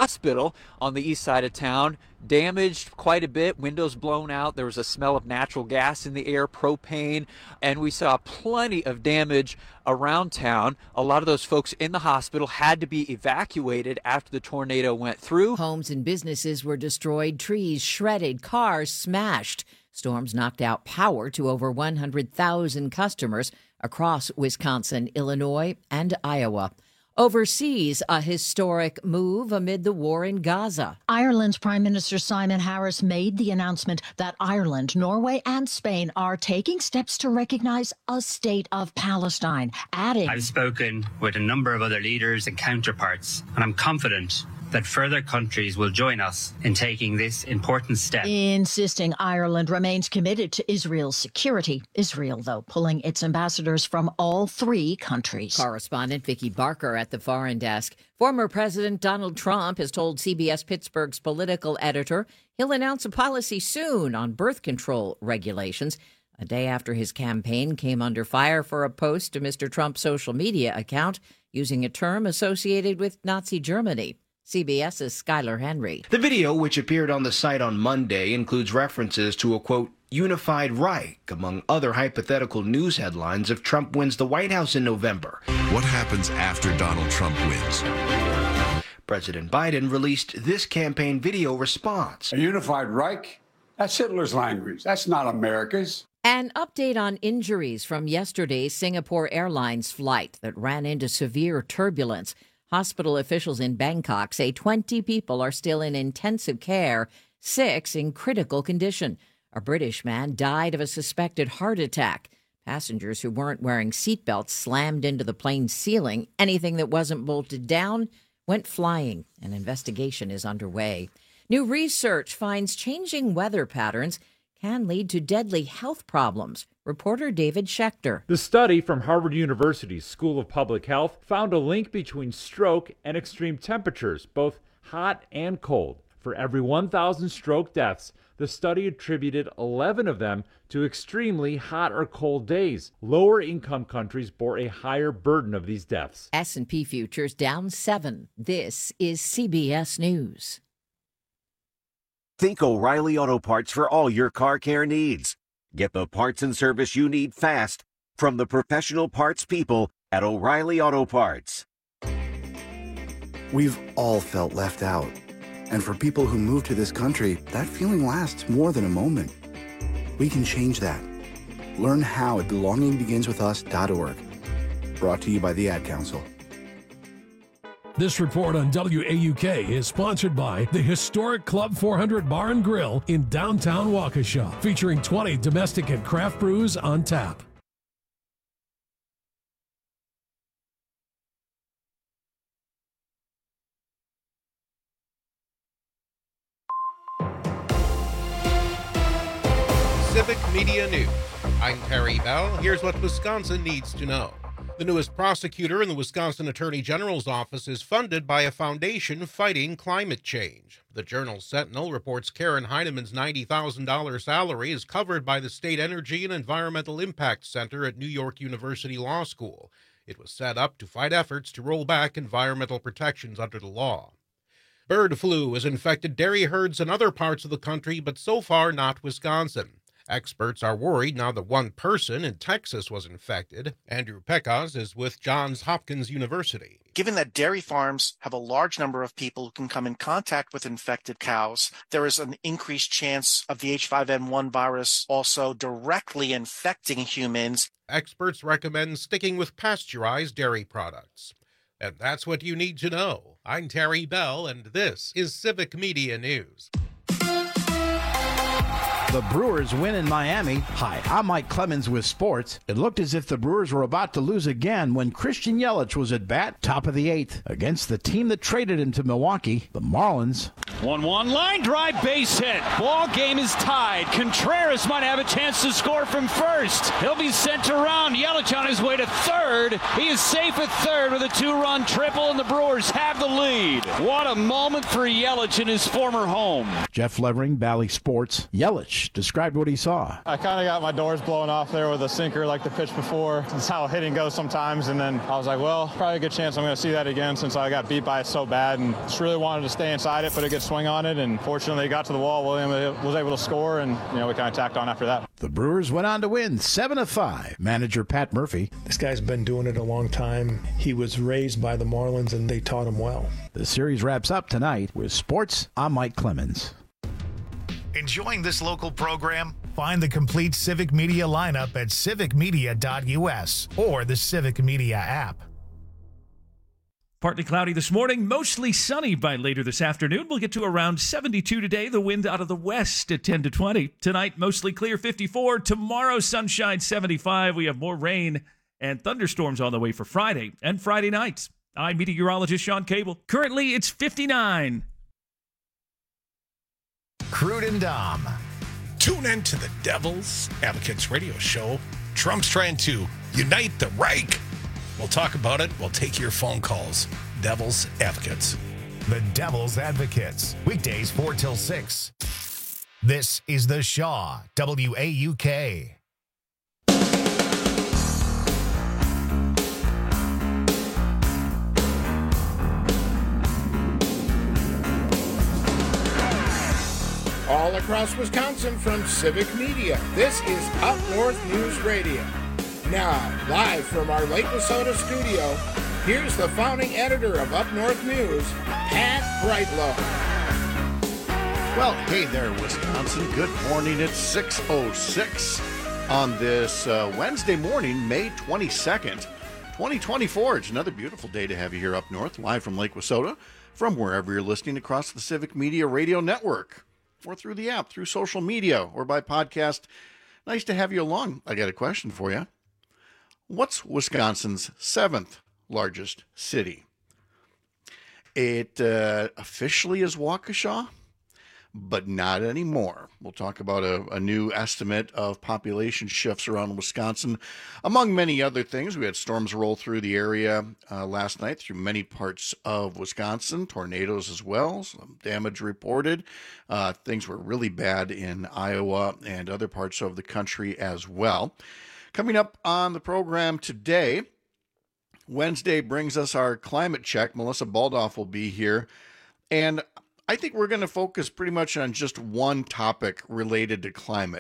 hospital on the east side of town, damaged quite a bit, windows blown out. There was a smell of natural gas in the air, propane, and we saw plenty of damage around town. A lot of those folks in the hospital had to be evacuated after the tornado went through. Homes and businesses were destroyed, trees shredded, cars smashed. Storms knocked out power to over 100,000 customers across Wisconsin, Illinois, and Iowa. Overseas, a historic move amid the war in Gaza. Ireland's Prime Minister Simon Harris made the announcement that Ireland, Norway, and Spain are taking steps to recognize a state of Palestine, adding, I've spoken with a number of other leaders and counterparts, and I'm confident that further countries will join us in taking this important step. Insisting Ireland remains committed to Israel's security. Israel, though, pulling its ambassadors from all three countries. Correspondent Vicki Barker at the Foreign Desk. Former President Donald Trump has told CBS Pittsburgh's political editor he'll announce a policy soon on birth control regulations, a day after his campaign came under fire for a post to Mr. Trump's social media account using a term associated with Nazi Germany. CBS's Skylar Henry. The video, which appeared on the site on Monday, includes references to a, quote, unified Reich, among other hypothetical news headlines if Trump wins the White House in November. What happens after Donald Trump wins? President Biden released this campaign video response. A unified Reich? That's Hitler's language. That's not America's. An update on injuries from yesterday's Singapore Airlines flight that ran into severe turbulence. Hospital officials in Bangkok say 20 people are still in intensive care, 6 in critical condition. A British man died of a suspected heart attack. Passengers who weren't wearing seatbelts slammed into the plane's ceiling. Anything that wasn't bolted down went flying. An investigation is underway. New research finds changing weather patterns can lead to deadly health problems. Reporter David Schechter. The study from Harvard University's School of Public Health found a link between stroke and extreme temperatures, both hot and cold. For every 1,000 stroke deaths, the study attributed 11 of them to extremely hot or cold days. Lower income countries bore a higher burden of these deaths. S&P futures down 7. This is CBS News. Think O'Reilly Auto Parts for all your car care needs. Get the parts and service you need fast from the professional parts people at O'Reilly Auto Parts. We've all felt left out. And for people who move to this country, that feeling lasts more than a moment. We can change that. Learn how at belongingbeginswithus.org. Brought to you by the Ad Council. This report on WAUK is sponsored by the historic Club 400 Bar and Grill in downtown Waukesha, featuring 20 domestic and craft brews on tap. Civic Media News. I'm Terry Bell. Here's what Wisconsin needs to know. The newest prosecutor in the Wisconsin Attorney General's office is funded by a foundation fighting climate change. The Journal-Sentinel reports Karen Heinemann's $90,000 salary is covered by the State Energy and Environmental Impact Center at New York University Law School. It was set up to fight efforts to roll back environmental protections under the law. Bird flu has infected dairy herds in other parts of the country, but so far not Wisconsin. Experts are worried now that one person in Texas was infected. Andrew Pecos is with Johns Hopkins University. Given that dairy farms have a large number of people who can come in contact with infected cows, there is an increased chance of the H5N1 virus also directly infecting humans. Experts recommend sticking with pasteurized dairy products. And that's what you need to know. I'm Terry Bell, and this is Civic Media News. The Brewers win in Miami. Hi, I'm Mike Clemens with sports. It looked as if the Brewers were about to lose again when Christian Yelich was at bat, top of the 8th, against the team that traded him to Milwaukee, the Marlins. 1-1 line drive, base hit. Ball game is tied. Contreras might have a chance to score from first. He'll be sent to round. Yelich on his way to third. He is safe at third with a 2-run triple, and the Brewers have the lead. What a moment for Yelich in his former home. Jeff Levering, Bally Sports. Yelich described what he saw. I kind of got my doors blown off there with a sinker like the pitch before. That's how hitting goes sometimes. And then I was like, well, probably a good chance I'm going to see that again since I got beat by it so bad. And just really wanted to stay inside it, put a good swing on it. And fortunately, it got to the wall. William was able to score, and we kind of tacked on after that. The Brewers went on to win 7-5. Manager Pat Murphy. This guy's been doing it a long time. He was raised by the Marlins, and they taught him well. The series wraps up tonight with sports. I'm Mike Clemens. Enjoying this local program? Find the complete Civic Media lineup at civicmedia.us or the Civic Media app. Partly cloudy this morning, mostly sunny by later this afternoon. We'll get to around 72 today. The wind out of the west at 10 to 20. Tonight, mostly clear, 54. Tomorrow, sunshine, 75. We have more rain and thunderstorms on the way for Friday and Friday nights. I'm meteorologist Sean Cable. Currently, it's 59. Crude and Dom. Tune in to the Devil's Advocates radio show. Trump's trying to unite the Reich. We'll talk about it. We'll take your phone calls. Devil's Advocates. The Devil's Advocates. Weekdays 4 till 6. This is the Shaw, WAUK. All across Wisconsin from Civic Media, this is Up North News Radio. Now, live from our Lake Wissota studio, here's the founding editor of Up North News, Pat Brightlow. Well, hey there, Wisconsin. Good morning. It's 6:06 on this Wednesday morning, May 22nd, 2024. It's another beautiful day to have you here up north, live from Lake Wissota, from wherever you're listening across the Civic Media Radio Network, or through the app, through social media, or by podcast. Nice to have you along. I got a question for you. What's Wisconsin's 7th largest city? It officially is Waukesha, but not anymore. We'll talk about a new estimate of population shifts around Wisconsin, among many other things. We had storms roll through the area last night through many parts of Wisconsin, tornadoes as well, some damage reported. Things were really bad in Iowa and other parts of the country as well. Coming up on the program today, Wednesday brings us our climate check. Melissa Baldoff will be here. And I think we're going to focus pretty much on just one topic related to climate.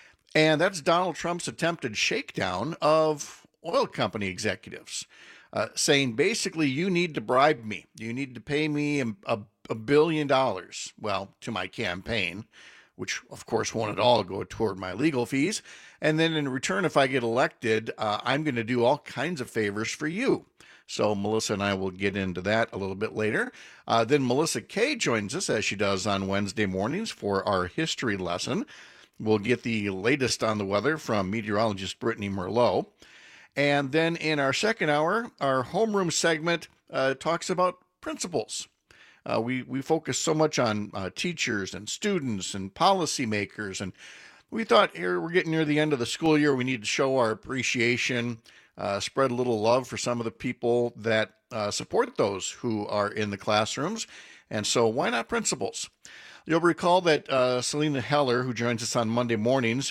And that's Donald Trump's attempted shakedown of oil company executives, saying basically, you need to bribe me. You need to pay me $1 billion, well, to my campaign, which of course won't at all go toward my legal fees. And then in return, if I get elected, I'm going to do all kinds of favors for you. So Melissa and I will get into that a little bit later. Then Melissa Kay joins us, as she does on Wednesday mornings, for our history lesson. We'll get the latest on the weather from meteorologist Brittany Merlot. And then in our second hour, our homeroom segment talks about principals. We focus so much on teachers and students and policymakers, and we thought here we're getting near the end of the school year. We need to show our appreciation, spread a little love for some of the people that support those who are in the classrooms. And so why not principals? You'll recall that Selena Heller, who joins us on Monday mornings,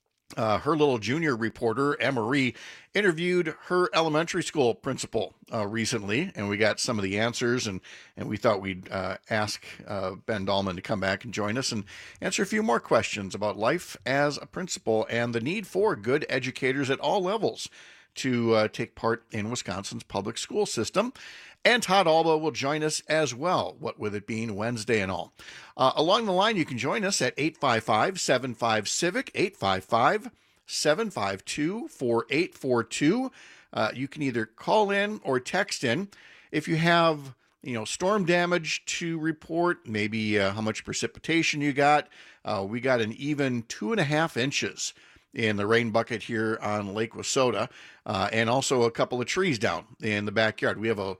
her little junior reporter, Emery, interviewed her elementary school principal recently, and we got some of the answers, and we thought we'd ask Ben Dahlman to come back and join us and answer a few more questions about life as a principal and the need for good educators at all levels to take part in Wisconsin's public school system. And Todd Alba will join us as well, what with it being Wednesday and all. Along the line, you can join us at 855-75-CIVIC, 855-752-4842. You can either call in or text in. If you have, storm damage to report, maybe how much precipitation you got. We got an even 2.5 inches in the rain bucket here on Lake Wissota, and also a couple of trees down in the backyard. We have a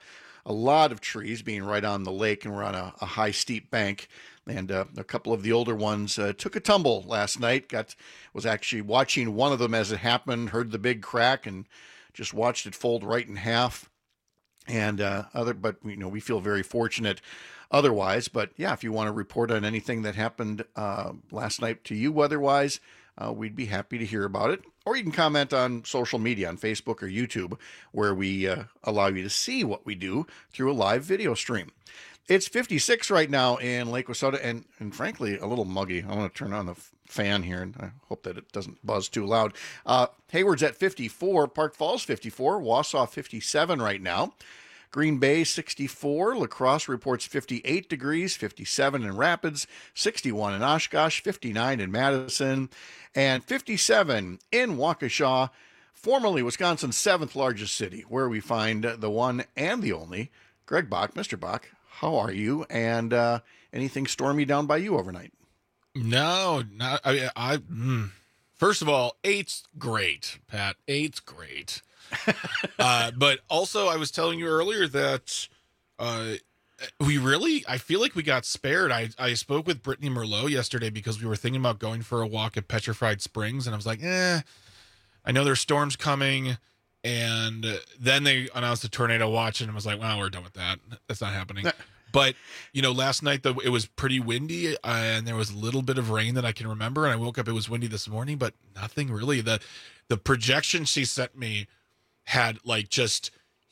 a lot of trees being right on the lake, and we're on a high, steep bank. And a couple of the older ones took a tumble last night. Was actually watching one of them as it happened, heard the big crack, and just watched it fold right in half. And but we feel very fortunate otherwise. But yeah, if you want to report on anything that happened last night to you weather-wise, we'd be happy to hear about it. Or you can comment on social media, on Facebook or YouTube, where we allow you to see what we do through a live video stream. It's 56 right now in Lake Wissota, and frankly, a little muggy. I'm going to turn on the fan here, and I hope that it doesn't buzz too loud. Hayward's at 54, Park Falls 54, Wausau 57 right now. Green Bay 64, La Crosse reports 58 degrees, 57 in Rapids, 61 in Oshkosh, 59 in Madison, and 57 in Waukesha, formerly Wisconsin's 7th largest city, where we find the one and the only Greg Bach. Mr. Bach, how are you? And anything stormy down by you overnight? No, not. First of all, 8's great, Pat. 8's great. But also, I was telling you earlier that I feel like we got spared. I spoke with Brittany Merlot yesterday because we were thinking about going for a walk at Petrified Springs, and I was like, I know there's storms coming. And then they announced a tornado watch, and I was like, well, we're done with that. That's not happening. But, last night, it was pretty windy, and there was a little bit of rain that I can remember. And I woke up, it was windy this morning, but nothing really. The projection she sent me had like just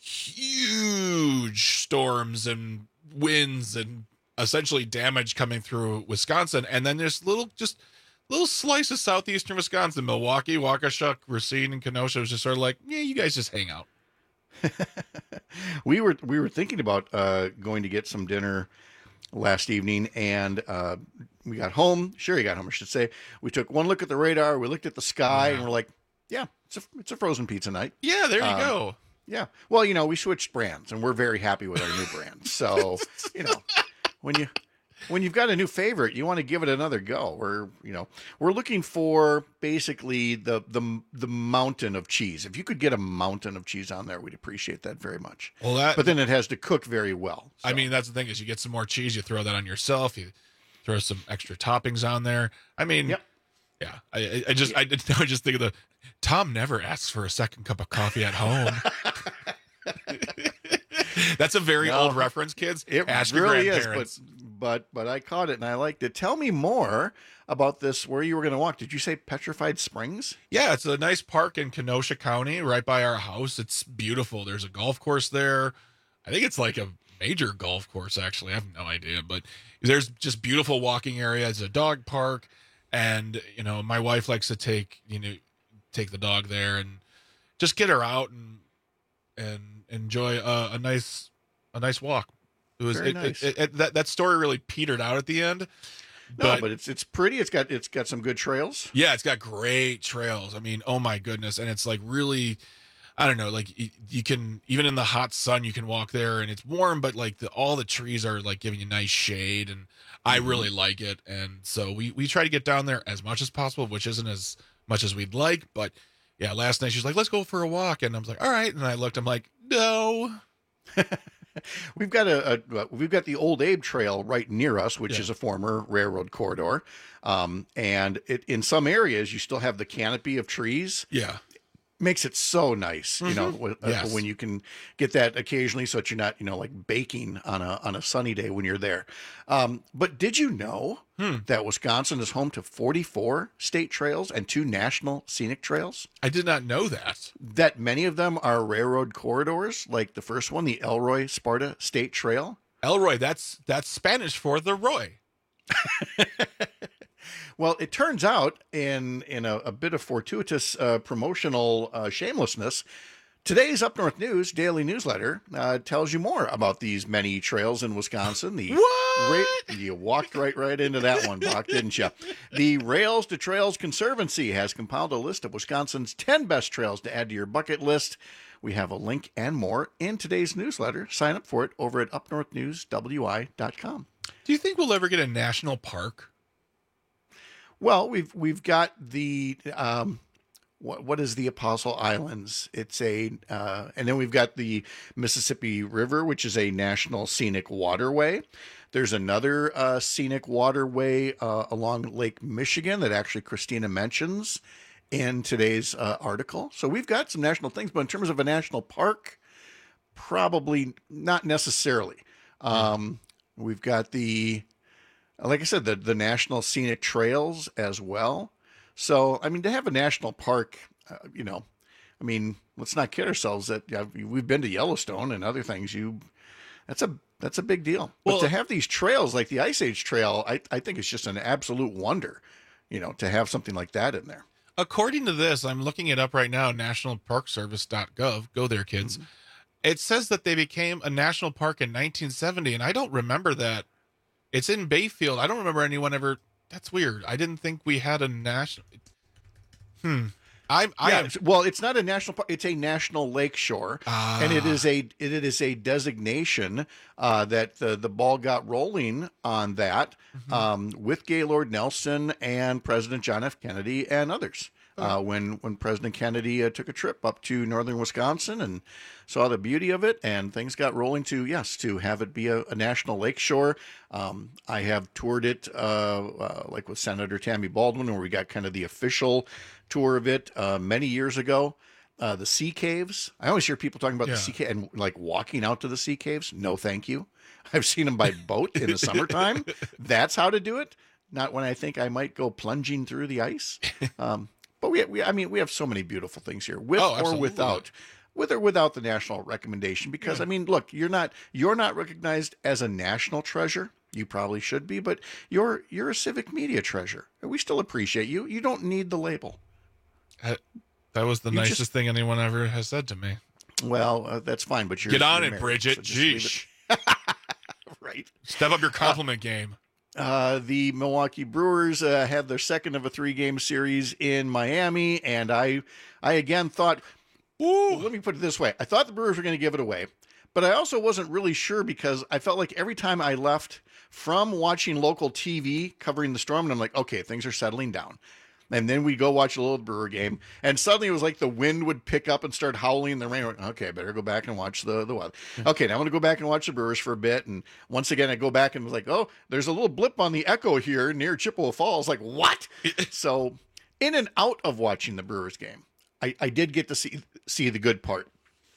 huge storms and winds and essentially damage coming through Wisconsin. And then there's little slice of southeastern Wisconsin, Milwaukee, Waukesha, Racine, and Kenosha. It was just sort of like, yeah, you guys just hang out. We were thinking about going to get some dinner last evening, and we got home. Sherry got home, I should say. We took one look at the radar. We looked at the sky, and we're like, yeah, it's a frozen pizza night. Yeah, there you go. Yeah. Well, we switched brands, and we're very happy with our new brand. So, when you've got a new favorite, you want to give it another go. We're looking for basically the mountain of cheese. If you could get a mountain of cheese on there, we'd appreciate that very much. Well, but then it has to cook very well. So. I mean, that's the thing is you get some more cheese, you throw that on yourself, you throw some extra toppings on there. I mean, yep. Yeah. I just think of the Tom never asks for a second cup of coffee at home. That's a very old reference, kids. It Ask really your is, grandparents. but I caught it and I liked it. Tell me more about this. Where you were going to walk? Did you say Petrified Springs? Yeah, it's a nice park in Kenosha County, right by our house. It's beautiful. There's a golf course there. I think it's like a major golf course, actually. I have no idea, but there's just beautiful walking area. It's a dog park, and my wife likes to take the dog there and just get her out and enjoy a nice walk. It was nice. That story really petered out at the end. But it's pretty. It's got some good trails. Yeah, it's got great trails. I mean, oh my goodness, and it's like really, I don't know, like you can even in the hot sun you can walk there and it's warm, but like all the trees are like giving you nice shade, and I really like it. And so we try to get down there as much as possible, which isn't as much as we'd like, but. Yeah, last night she's like, let's go for a walk. And I was like, all right. And I looked, I'm like, no. We've got the Old Abe Trail right near us, which is a former railroad corridor. And in some areas, you still have the canopy of trees. Yeah. Makes it so nice, Yes. when you can get that occasionally so that you're not, like baking on a sunny day when you're there. But did you know that Wisconsin is home to 44 state trails and 2 national scenic trails? I did not know that. That many of them are railroad corridors, like the first one, the Elroy Sparta State Trail. Elroy, that's Spanish for the Roy. Well, it turns out in a bit of fortuitous promotional shamelessness, today's Up North News daily newsletter tells you more about these many trails in Wisconsin. You walked right into that one, Bach, didn't you? The Rails to Trails Conservancy has compiled a list of Wisconsin's 10 best trails to add to your bucket list. We have a link and more in today's newsletter. Sign up for it over at upnorthnewswi.com. Do you think we'll ever get a national park? Well, we've got the what is the Apostle Islands? It's and then we've got the Mississippi River, which is a national scenic waterway. There's another scenic waterway along Lake Michigan that actually Christina mentions in today's article. So we've got some national things, but in terms of a national park, probably not necessarily. We've got like I said, the national scenic trails as well. So, I mean, to have a national park, let's not kid ourselves that we've been to Yellowstone and other things. That's a big deal. But to have these trails like the Ice Age Trail, I think it's just an absolute wonder, to have something like that in there. According to this, I'm looking it up right now, nationalparkservice.gov. Go there, kids. Mm-hmm. It says that they became a national park in 1970, and I don't remember that. It's in Bayfield. I don't remember anyone ever. That's weird. I didn't think we had a national. Well, it's not a national park. It's a national lake shore, and it is a designation that the ball got rolling on that with Gaylord Nelson and President John F. Kennedy and others. When President Kennedy took a trip up to northern Wisconsin and saw the beauty of it, and things got rolling to have it be a national lakeshore. I have toured it like with Senator Tammy Baldwin, where we got kind of the official tour of it many years ago. The sea caves. I always hear people talking about the sea cave and like walking out to the sea caves. No, thank you. I've seen them by boat in the summertime. That's how to do it. Not when I think I might go plunging through the ice. But we have so many beautiful things here, with or without the national recommendation. Because look, you're not recognized as a national treasure. You probably should be, but you're a civic media treasure. We still appreciate you. You don't need the label. That was the nicest thing anyone ever has said to me. Well, that's fine, but get on it, Bridget. So Jeez. Right. Step up your compliment game. The Milwaukee Brewers had their second of a 3-game series in Miami, and I again thought, let me put it this way. I thought the Brewers were going to give it away, but I also wasn't really sure because I felt like every time I left from watching local TV covering the Storm, and I'm like, okay, things are settling down. And then we go watch a little Brewer game, and suddenly it was like the wind would pick up and start howling in the rain. Okay, I better go back and watch the weather. Okay, now I'm going to go back and watch the Brewers for a bit. And once again, I go back and was like, oh, there's a little blip on the echo here near Chippewa Falls. Like, what? So in and out of watching the Brewers game, I did get to see the good part.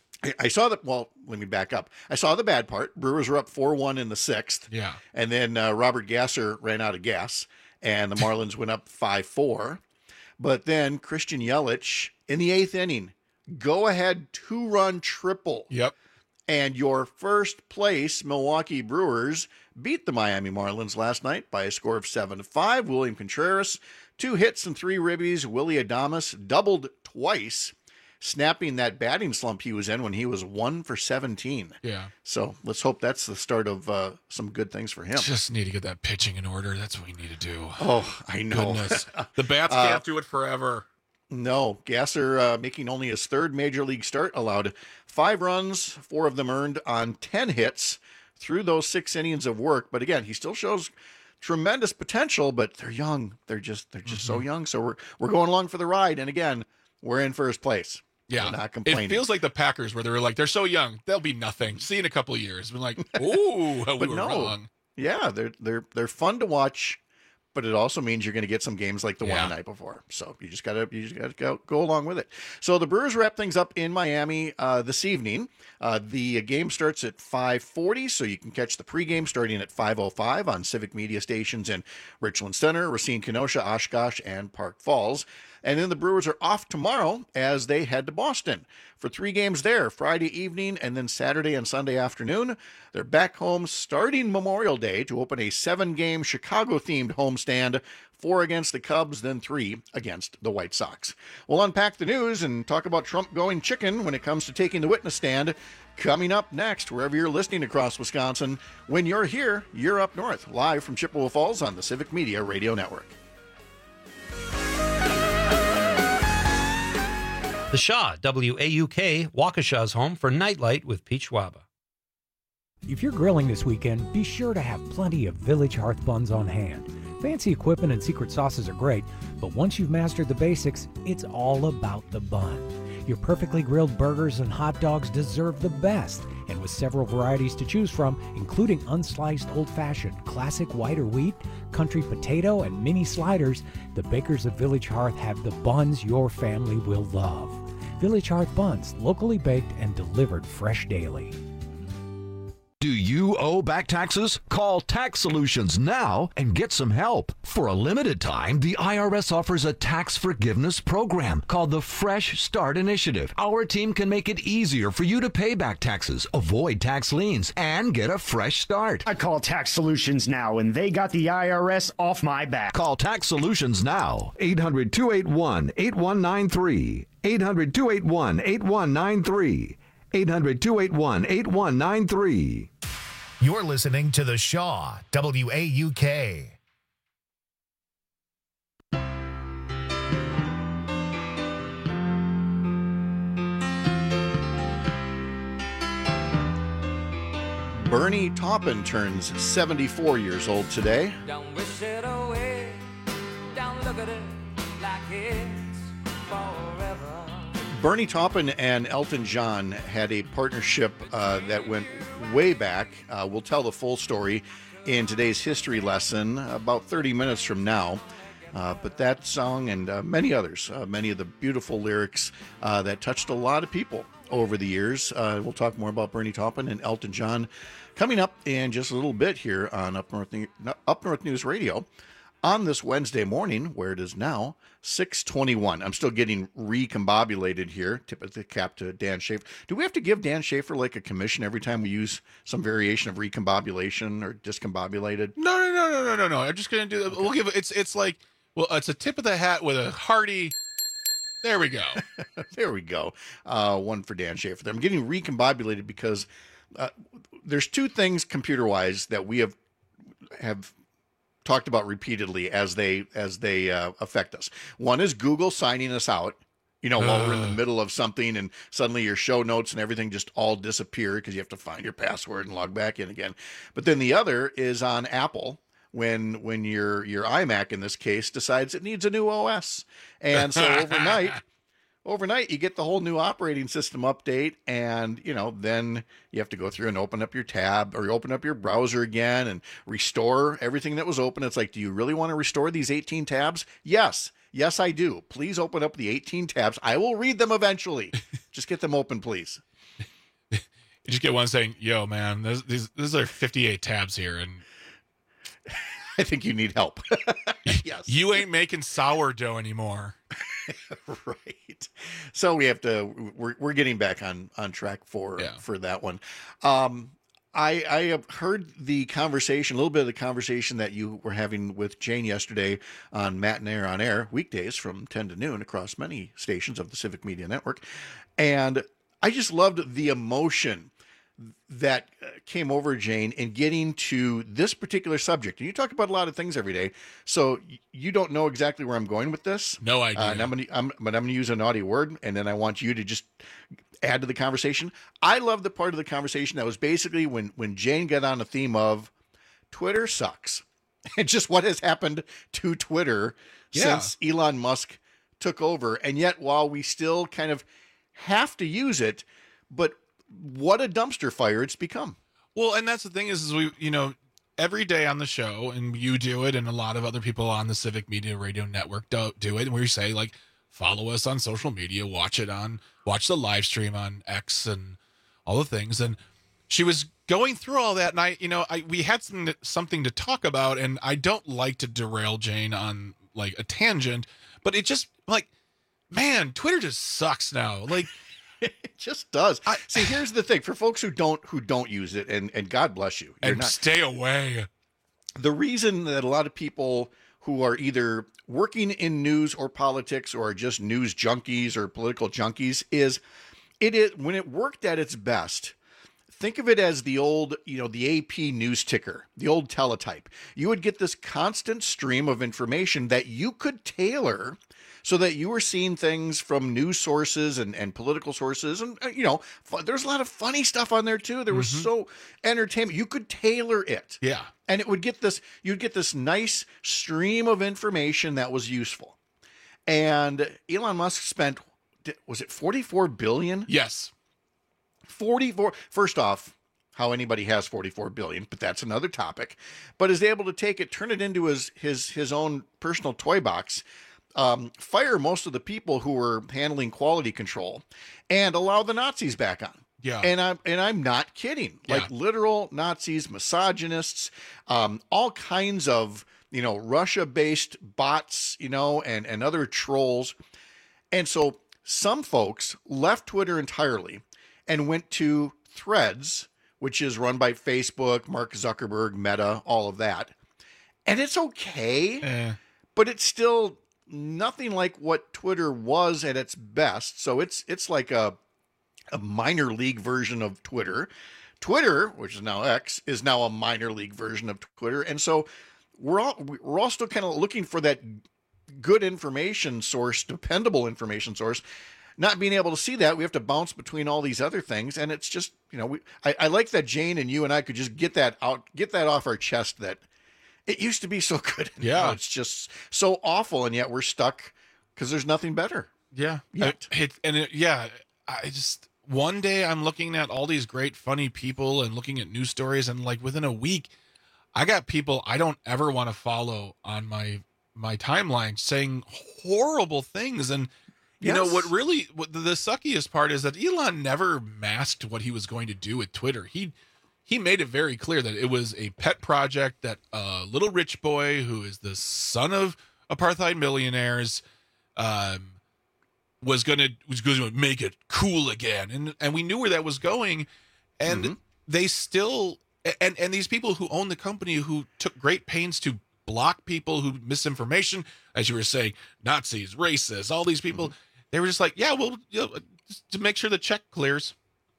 I saw that. Well, let me back up. I saw the bad part. Brewers were up 4-1 in the 6th. Yeah. And then Robert Gasser ran out of gas, and the Marlins went up 5-4. But then Christian Yelich in the 8th inning, go ahead 2-run triple. Yep. And your first place Milwaukee Brewers beat the Miami Marlins last night by a score of 7-5. William Contreras, 2 hits and 3 ribbies. Willy Adames doubled twice, snapping that batting slump he was in when he was 1 for 17. Yeah. So let's hope that's the start of some good things for him. Just need to get that pitching in order. That's what we need to do. Oh, I know. Goodness. The bats can't do it forever. No. Gasser, making only his 3rd major league start, allowed 5 runs, 4 of them earned on 10 hits through those 6 innings of work. But again, he still shows tremendous potential, but they're young. They're just so young. So we're going along for the ride. And again, we're in first place. Yeah, not complaining. It feels like the Packers, where they were like, they're so young, they'll be nothing. See you in a couple of years. We're like, ooh, we were wrong. Yeah, they're fun to watch, but it also means you're going to get some games like the one the night before. So you just gotta go along with it. So the Brewers wrap things up in Miami this evening. The game starts at 5:40, so you can catch the pregame starting at 5:05 on Civic Media stations in Richland Center, Racine, Kenosha, Oshkosh, and Park Falls. And then the Brewers are off tomorrow as they head to Boston for 3 games there, Friday evening and then Saturday and Sunday afternoon. They're back home starting Memorial Day to open a 7-game Chicago-themed homestand, 4 against the Cubs, then 3 against the White Sox. We'll unpack the news and talk about Trump going chicken when it comes to taking the witness stand. Coming up next, wherever you're listening across Wisconsin, when you're here, you're up north, live from Chippewa Falls on the Civic Media Radio Network. The Shaw, WAUK, Waukesha's home for Nightlight with Peach Waba. If you're grilling this weekend, be sure to have plenty of Village Hearth buns on hand. Fancy equipment and secret sauces are great, but once you've mastered the basics, it's all about the bun. Your perfectly grilled burgers and hot dogs deserve the best, and with several varieties to choose from, including unsliced old-fashioned, classic white or wheat, country potato, and mini sliders, the bakers of Village Hearth have the buns your family will love. Village Hearth buns, locally baked and delivered fresh daily. Do you owe back taxes? Call Tax Solutions now and get some help. For a limited time, the IRS offers a tax forgiveness program called the Fresh Start Initiative. Our team can make it easier for you to pay back taxes, avoid tax liens, and get a fresh start. I call Tax Solutions now, and they got the IRS off my back. Call Tax Solutions now. 800-281-8193. 800-281-8193. 800-281-8193. You're listening to The Shaw, WAUK. Bernie Taupin turns 74 years old today. Don't wish it away. Don't look at it like it's forever. Bernie Taupin and Elton John had a partnership that went way back. We'll tell the full story in today's history lesson about 30 minutes from now. But that song and many others, many of the beautiful lyrics that touched a lot of people over the years. We'll talk more about Bernie Taupin and Elton John coming up in just a little bit here on Up North News Radio on this Wednesday morning, where it is now 6:21. I'm still getting recombobulated here. Tip of the cap to Dan Schaefer. Do we have to give Dan Schaefer like a commission every time we use some variation of recombobulation or discombobulated? No. I'm just gonna do. Okay. We'll give it. It's like, well, it's a tip of the hat with a hearty. There we go. There we go. One for Dan Schaefer. I'm getting recombobulated because there's two things computer-wise that we have talked about repeatedly as they affect us. One is Google signing us out, while we're in the middle of something and suddenly your show notes and everything just all disappear because you have to find your password and log back in again. But then the other is on Apple when your iMac in this case decides it needs a new OS. And so overnight you get the whole new operating system update, and then you have to go through and open up your tab or open up your browser again and restore everything that was open. It's like, do you really want to restore these 18 tabs? Yes, I do. Please open up the 18 tabs. I will read them eventually. Just get them open, please. You just get one saying, yo, man, these are 58 tabs here, and I think you need help. Yes. You ain't making sourdough anymore. Right. So we have to, we're getting back on track for that one. I have heard the conversation, a little bit of the conversation that you were having with Jane yesterday on Matinee on Air, weekdays from 10 to noon across many stations of the Civic Media Network. And I just loved the emotion that came over Jane in getting to this particular subject. And you talk about a lot of things every day, so you don't know exactly where I'm going with this. No idea. And I'm going to use a naughty word, and then I want you to just add to the conversation. I love the part of the conversation that was basically when Jane got on the theme of Twitter sucks, and just what has happened to Twitter since Elon Musk took over. And yet, while we still kind of have to use it, but what a dumpster fire it's become. Well, and that's the thing is we, every day on the show, and you do it, and a lot of other people on the Civic Media Radio Network do it, and we say, like, follow us on social media, watch the live stream on X and all the things. And she was going through all that, and we had something to talk about, and I don't like to derail Jane on, like, a tangent, but it just, like, man, Twitter just sucks now. Like, it just does. See, here's the thing for folks who don't use it, and God bless you. Stay away. The reason that a lot of people who are either working in news or politics or just news junkies or political junkies is when it worked at its best. Think of it as the old, the AP news ticker, the old teletype. You would get this constant stream of information that you could tailor so that you were seeing things from news sources and political sources. And, there's a lot of funny stuff on there too. There was so entertainment. You could tailor it. Yeah. And you'd get this nice stream of information that was useful. And Elon Musk spent, was it $44 billion? Yes. 44. First off, how anybody has $44 billion, but that's another topic. But is able to take it, turn it into his own personal toy box, fire most of the people who were handling quality control, and allow the Nazis back on. Yeah. And I'm not kidding. Yeah. Like literal Nazis, misogynists, all kinds of, Russia-based bots, and other trolls. And so some folks left Twitter entirely and went to Threads, which is run by Facebook, Mark Zuckerberg, Meta, all of that. And it's okay, but it's still nothing like what Twitter was at its best. So it's like a minor league version of Twitter. Twitter, which is now X, is now a minor league version of Twitter. And so we're all still kind of looking for that good information source, dependable information source. Not being able to see that, we have to bounce between all these other things. And it's just, I like that Jane and you and I could just get that off our chest, that it used to be so good. And now it's just so awful. And yet we're stuck because there's nothing better. Yeah. Yet. I just, one day I'm looking at all these great, funny people and looking at news stories. And like within a week, I got people I don't ever want to follow on my timeline saying horrible things. And you know, what the suckiest part is that Elon never masked what he was going to do with Twitter. He made it very clear that it was a pet project, that a little rich boy who is the son of apartheid millionaires was going to make it cool again. And we knew where that was going. And they still, and these people who own the company, who took great pains to block people who misinformation, as you were saying, Nazis, racists, all these people, they were just like, yeah, well, just to make sure the check clears.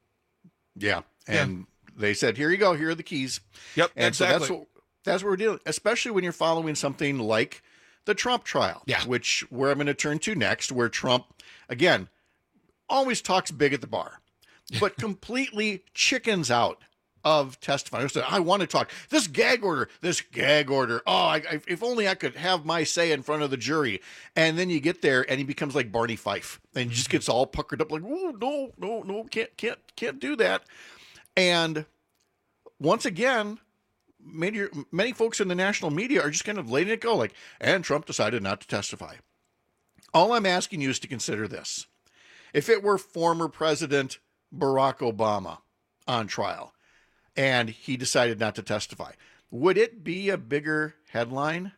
Yeah. And they said, here you go. Here are the keys. Yep. And exactly. so that's what we're dealing, especially when you're following something like the Trump trial, where I'm going to turn to next, where Trump, again, always talks big at the bar, but completely chickens out of testifying. I want to talk. This gag order. Oh, if only I could have my say in front of the jury. And then you get there and he becomes like Barney Fife and he just gets all puckered up like, oh, no, can't do that. And once again, many folks in the national media are just kind of letting it go, like, and Trump decided not to testify. All I'm asking you is to consider this. If it were former President Barack Obama on trial and he decided not to testify, would it be a bigger headline?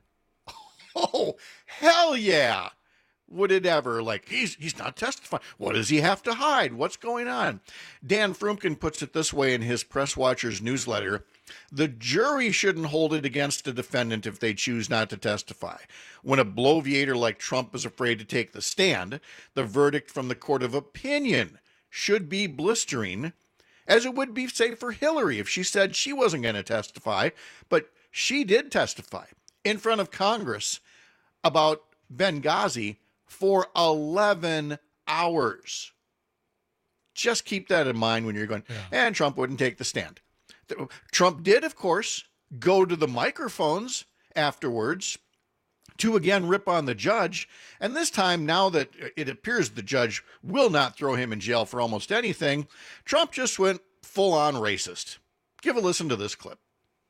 Oh, hell yeah. Would it ever? Like, he's not testifying. What does he have to hide? What's going on? Dan Frumkin puts it this way in his Press Watchers newsletter: the jury shouldn't hold it against a defendant if they choose not to testify. When a bloviator like Trump is afraid to take the stand, the verdict from the court of opinion should be blistering, as it would be, say, for Hillary if she said she wasn't going to testify, but she did testify in front of Congress about Benghazi for 11 hours. Just keep that in mind when you're going, and Trump wouldn't take the stand. Trump did, of course, go to the microphones afterwards to again rip on the judge. And this time, now that it appears the judge will not throw him in jail for almost anything, Trump just went full on racist. Give a listen to this clip.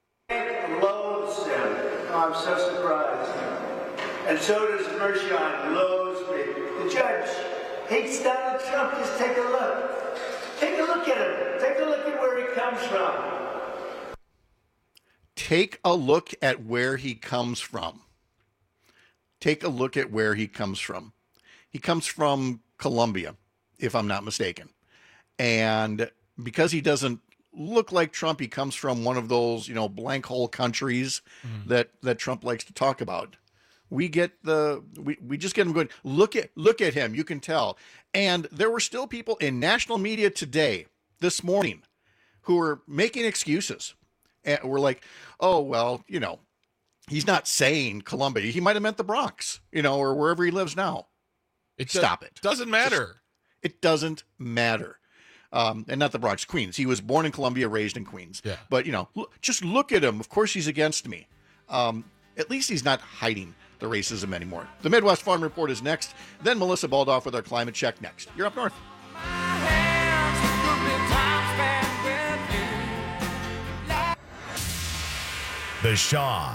Loathes him. I'm so surprised. And so does Mershon. Loathes me. The judge hates Donald Trump. Just take a look. Take a look at him. Take a look at where he comes from. Take a look at where he comes from. Take a look at where he comes from. He comes from Colombia, if I'm not mistaken. And because he doesn't look like Trump, he comes from one of those, blank hole countries that Trump likes to talk about. We get we just get him going, look at him, you can tell. And there were still people in national media today, this morning, who were making excuses. And we're like, oh, well, he's not saying Colombia. He might have meant the Bronx, or wherever he lives now. Stop it. Doesn't matter. It doesn't matter. And not the Bronx, Queens. He was born in Columbia, raised in Queens. Yeah. But, just look at him. Of course he's against me. At least he's not hiding the racism anymore. The Midwest Farm Report is next. Then Melissa Baldoff with our climate check next. You're up north. The Shaw,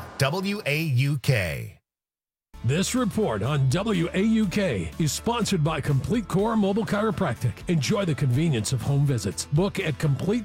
WAUK. This report on WAUK is sponsored by Complete Core Mobile Chiropractic. Enjoy the convenience of home visits. Book at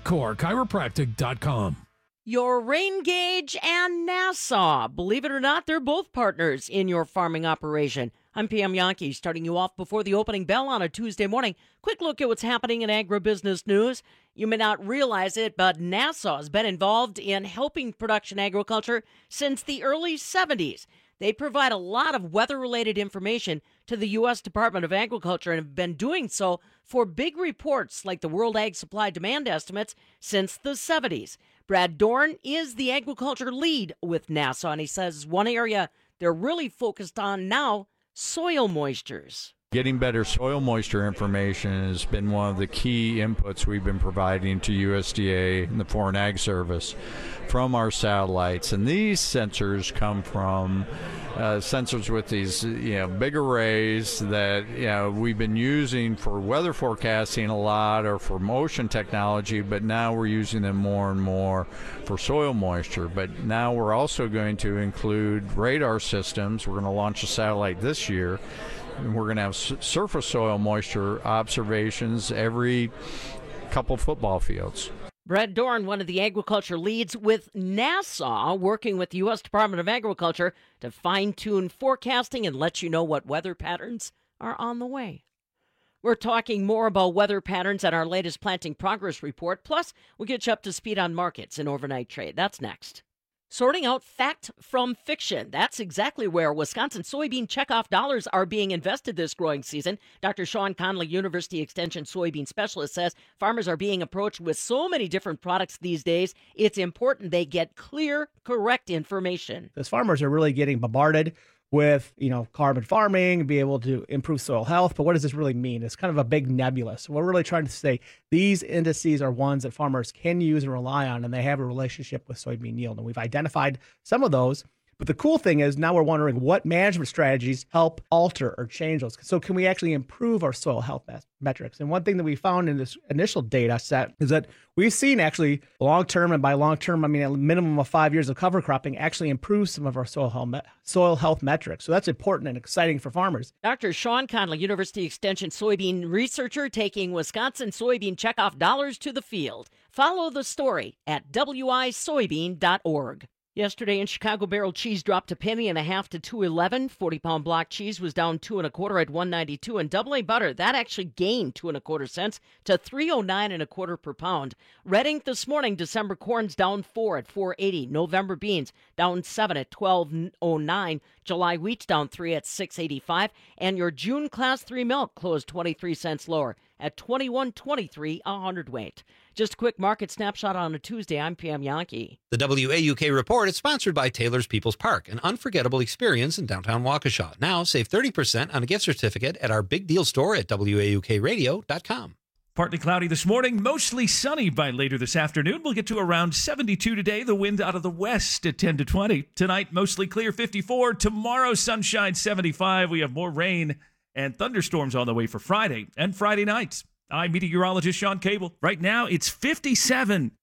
CompleteCoreChiropractic.com. Your rain gauge and Nassau. Believe it or not, they're both partners in your farming operation. I'm Pam Yankee, starting you off before the opening bell on a Tuesday morning. Quick look at what's happening in agribusiness news. You may not realize it, but Nassau has been involved in helping production agriculture since the early 70s. They provide a lot of weather-related information to the U.S. Department of Agriculture and have been doing so for big reports like the World Ag Supply Demand Estimates since the 70s. Brad Dorn is the agriculture lead with Nassau, and he says one area they're really focused on now, soil moistures. Getting better soil moisture information has been one of the key inputs we've been providing to USDA and the Foreign Ag Service from our satellites. And these sensors come from sensors with these big arrays that we've been using for weather forecasting a lot or for motion technology, but now we're using them more and more for soil moisture. But now we're also going to include radar systems. We're going to launch a satellite this year. And we're going to have surface soil moisture observations every couple football fields. Brad Dorn, one of the agriculture leads with Nassau, working with the U.S. Department of Agriculture to fine-tune forecasting and let you know what weather patterns are on the way. We're talking more about weather patterns at our latest planting progress report. Plus, we'll get you up to speed on markets and overnight trade. That's next. Sorting out fact from fiction. That's exactly where Wisconsin soybean checkoff dollars are being invested this growing season. Dr. Sean Conley, University Extension soybean specialist, says farmers are being approached with so many different products these days, it's important they get clear, correct information. Because farmers are really getting bombarded with, carbon farming, be able to improve soil health. But what does this really mean? It's kind of a big nebula. So we're really trying to say these indices are ones that farmers can use and rely on, and they have a relationship with soybean yield. And we've identified some of those. But the cool thing is now we're wondering what management strategies help alter or change those. So can we actually improve our soil health metrics? And one thing that we found in this initial data set is that we've seen actually long-term, and by long-term, I mean a minimum of 5 years of cover cropping, actually improve some of our soil health metrics. So that's important and exciting for farmers. Dr. Sean Conley, University Extension soybean researcher, taking Wisconsin soybean checkoff dollars to the field. Follow the story at wisoybean.org. Yesterday in Chicago, barrel cheese dropped a penny and a half to $2.11. 40-pound block cheese was down 2 1/4 at $1.92, and AA butter that actually gained 2 1/4 cents to $3.09 1/4 per pound. Reading this morning, December corn's down 4 at $4.80. November beans down 7 at $12.09. July wheat's down 3 at $6.85, and your June Class 3 milk closed 23 cents lower at $21.23 a hundredweight. Just a quick market snapshot on a Tuesday. I'm Pam Yankee. The WAUK report is sponsored by Taylor's People's Park, an unforgettable experience in downtown Waukesha. Now save 30% on a gift certificate at our big deal store at WAUKradio.com. Partly cloudy this morning, mostly sunny by later this afternoon. We'll get to around 72 today. The wind out of the west at 10 to 20. Tonight, mostly clear, 54. Tomorrow, sunshine, 75. We have more rain and thunderstorms on the way for Friday and Friday nights. I'm meteorologist Sean Cable. Right now, it's 57.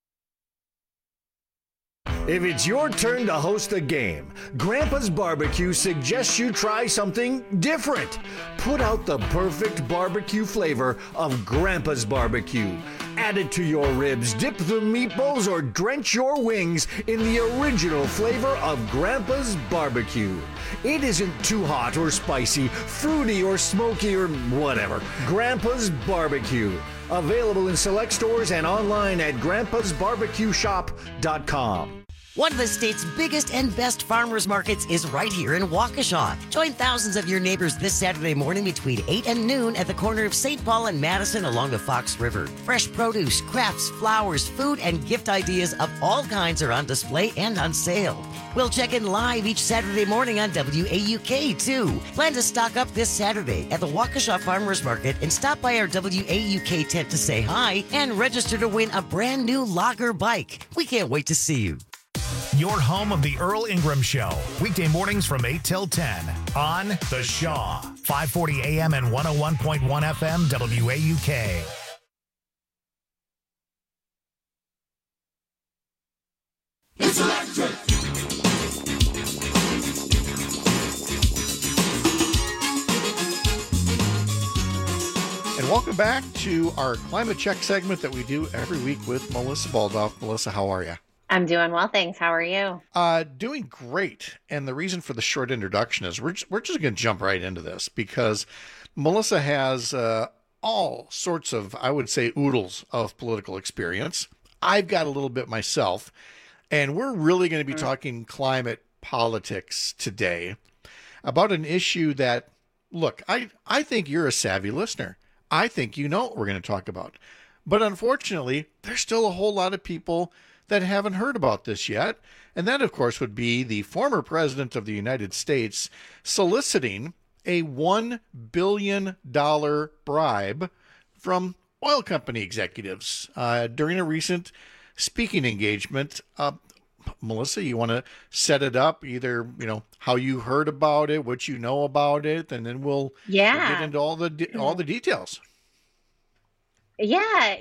If it's your turn to host a game, Grandpa's Barbecue suggests you try something different. Put out the perfect barbecue flavor of Grandpa's Barbecue. Add it to your ribs, dip the meatballs, or drench your wings in the original flavor of Grandpa's Barbecue. It isn't too hot or spicy, fruity or smoky or whatever. Grandpa's Barbecue. Available in select stores and online at grandpasbarbecueshop.com. One of the state's biggest and best farmers markets is right here in Waukesha. Join thousands of your neighbors this Saturday morning between 8 and noon at the corner of St. Paul and Madison along the Fox River. Fresh produce, crafts, flowers, food, and gift ideas of all kinds are on display and on sale. We'll check in live each Saturday morning on WAUK, too. Plan to stock up this Saturday at the Waukesha Farmers Market and stop by our WAUK tent to say hi and register to win a brand new Logger bike. We can't wait to see you. Your home of the Earl Ingram Show. Weekday mornings from 8 till 10 on The Shaw. 540 AM and 101.1 FM WAUK. It's electric. And welcome back to our climate check segment that we do every week with Melissa Baldoff. Melissa, how are you? I'm doing well, thanks. How are you? Doing great. And the reason for the short introduction is we're just going to jump right into this because Melissa has all sorts of, I would say, oodles of political experience. I've got a little bit myself. And we're really going to be talking climate politics today about an issue that, look, I think you're a savvy listener. I think you know what we're going to talk about. But unfortunately, there's still a whole lot of people that haven't heard about this yet. And that, of course, would be the former president of the United States soliciting a $1 billion bribe from oil company executives during a recent speaking engagement. Melissa, you want to set it up, either, how you heard about it, what you know about it, and then we'll get into all the details. Yeah,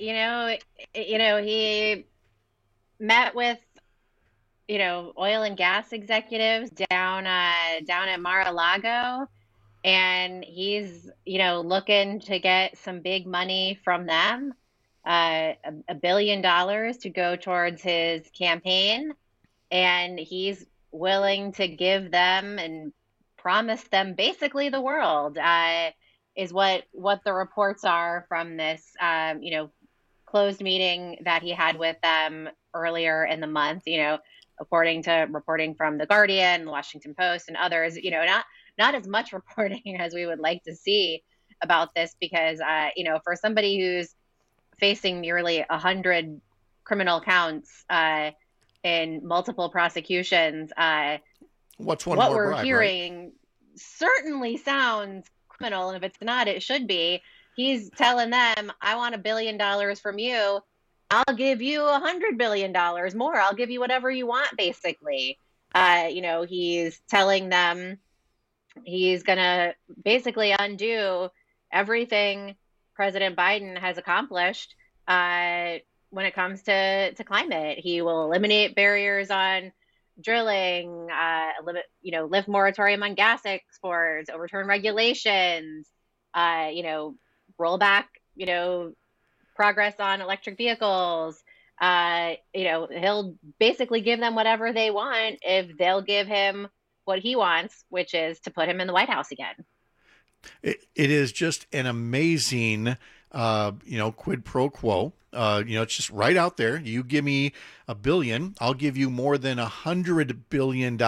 he met with, oil and gas executives down at Mar-a-Lago, and he's, looking to get some big money from them, $1 billion to go towards his campaign, and he's willing to give them and promise them basically the world, is what the reports are from this, closed meeting that he had with them earlier in the month, according to reporting from The Guardian, The Washington Post, and others, not as much reporting as we would like to see about this because, for somebody who's facing nearly 100 criminal counts in multiple prosecutions, what's one what more we're bribe, hearing right? certainly sounds criminal, and if it's not, it should be. He's telling them, I want $1 billion from you. I'll give you $100 billion more. I'll give you whatever you want, basically. He's telling them he's going to basically undo everything President Biden has accomplished when it comes to climate. He will eliminate barriers on drilling, lift moratorium on gas exports, overturn regulations, roll back, progress on electric vehicles. He'll basically give them whatever they want if they'll give him what he wants, which is to put him in the White House again. It is just an amazing, quid pro quo. It's just right out there. You give me $1 billion, I'll give you more than $100 billion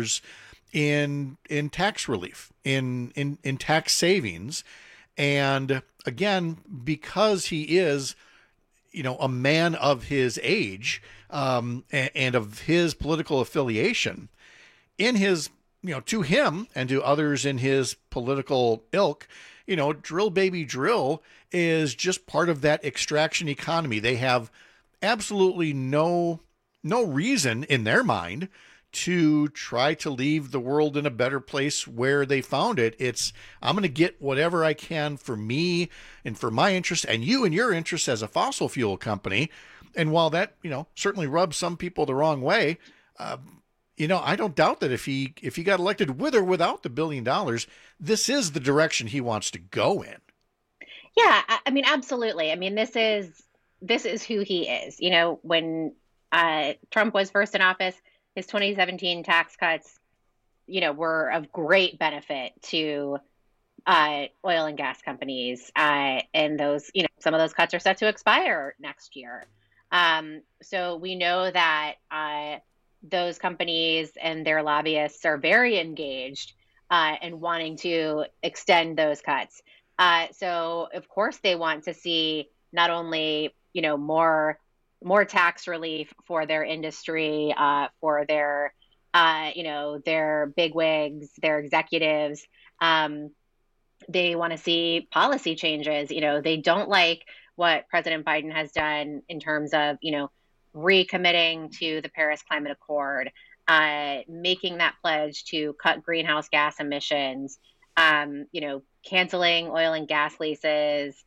in tax relief, in tax savings. And again, because he is, a man of his age and of his political affiliation, in his, to him and to others in his political ilk, drill baby drill is just part of that extraction economy. They have absolutely no reason in their mind to try to leave the world in a better place where they found it. It's, I'm going to get whatever I can for me and for my interest and you and your interest as a fossil fuel company. And while that, certainly rubs some people the wrong way, I don't doubt that if he got elected with or without the $1 billion, this is the direction he wants to go in. Yeah, I mean, absolutely. I mean, this is who he is. When Trump was first in office, his 2017 tax cuts, were of great benefit to oil and gas companies. And those, some of those cuts are set to expire next year. So we know that those companies and their lobbyists are very engaged in wanting to extend those cuts. So of course they want to see not only, more tax relief for their industry, for their, their bigwigs, their executives. They want to see policy changes. They don't like what President Biden has done in terms of, recommitting to the Paris Climate Accord, making that pledge to cut greenhouse gas emissions, canceling oil and gas leases,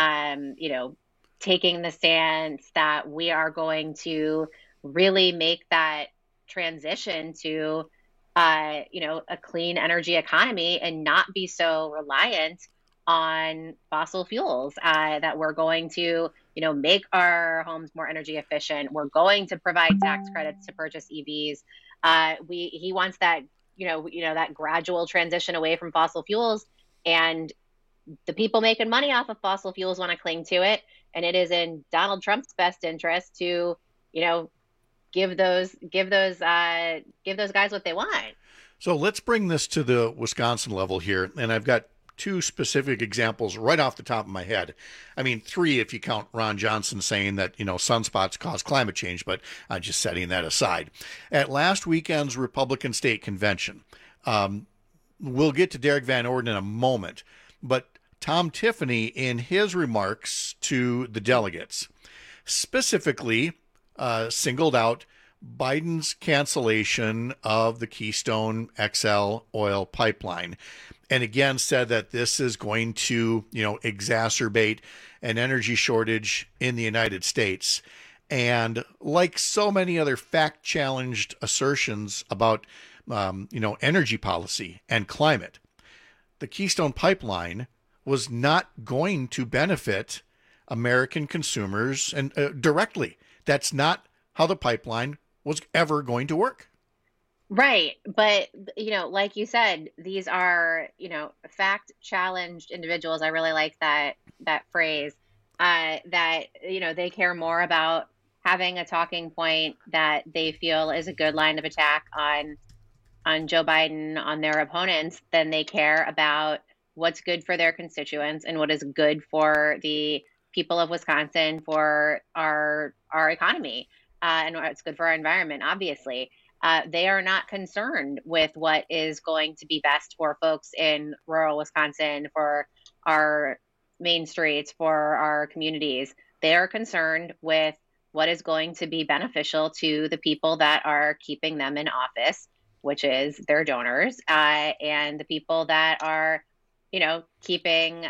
taking the stance that we are going to really make that transition to, a clean energy economy and not be so reliant on fossil fuels, that we're going to, make our homes more energy efficient. We're going to provide tax credits to purchase EVs. He wants that, that gradual transition away from fossil fuels, and the people making money off of fossil fuels want to cling to it. And it is in Donald Trump's best interest to, give those guys what they want. So let's bring this to the Wisconsin level here. And I've got two specific examples right off the top of my head. I mean, three if you count Ron Johnson saying that, sunspots cause climate change, but I'm just setting that aside. At last weekend's Republican State Convention, we'll get to Derek Van Orden in a moment, but Tom Tiffany, in his remarks to the delegates, specifically singled out Biden's cancellation of the Keystone XL oil pipeline, and again said that this is going to, exacerbate an energy shortage in the United States. And like so many other fact-challenged assertions about, energy policy and climate, the Keystone pipeline was not going to benefit American consumers and directly. That's not how the pipeline was ever going to work. Right. But, like you said, these are, fact challenged individuals. I really like that phrase, that, they care more about having a talking point that they feel is a good line of attack on Joe Biden, on their opponents, than they care about what's good for their constituents and what is good for the people of Wisconsin, for our economy, and what's good for our environment, obviously. They are not concerned with what is going to be best for folks in rural Wisconsin, for our main streets, for our communities. They are concerned with what is going to be beneficial to the people that are keeping them in office, which is their donors, and the people that are, keeping,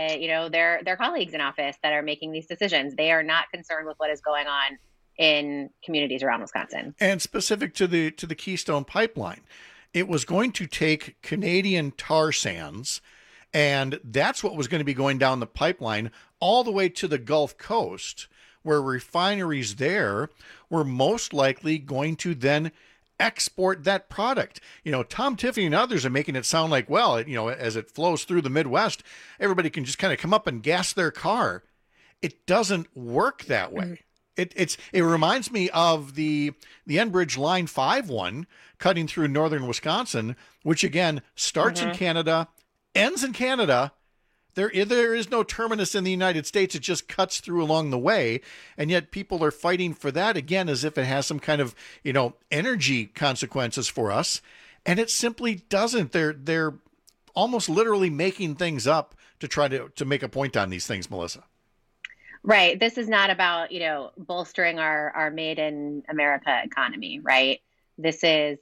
their colleagues in office that are making these decisions. They are not concerned with what is going on in communities around Wisconsin. And specific to the Keystone pipeline, it was going to take Canadian tar sands, and that's what was going to be going down the pipeline all the way to the Gulf Coast, where refineries there were most likely going to then export that product. Tom Tiffany and others are making it sound like, well, as it flows through the Midwest, everybody can just kind of come up and gas their car. It doesn't work that way. It reminds me of the Enbridge Line 5 one cutting through northern Wisconsin, which again starts in Canada, ends in Canada. There is no terminus in the United States. It just cuts through along the way, and yet people are fighting for that again as if it has some kind of energy consequences for us, and it simply doesn't. They're almost literally making things up to try to make a point on these things, Melissa. Right. This is not about, bolstering our made in America economy, right? This is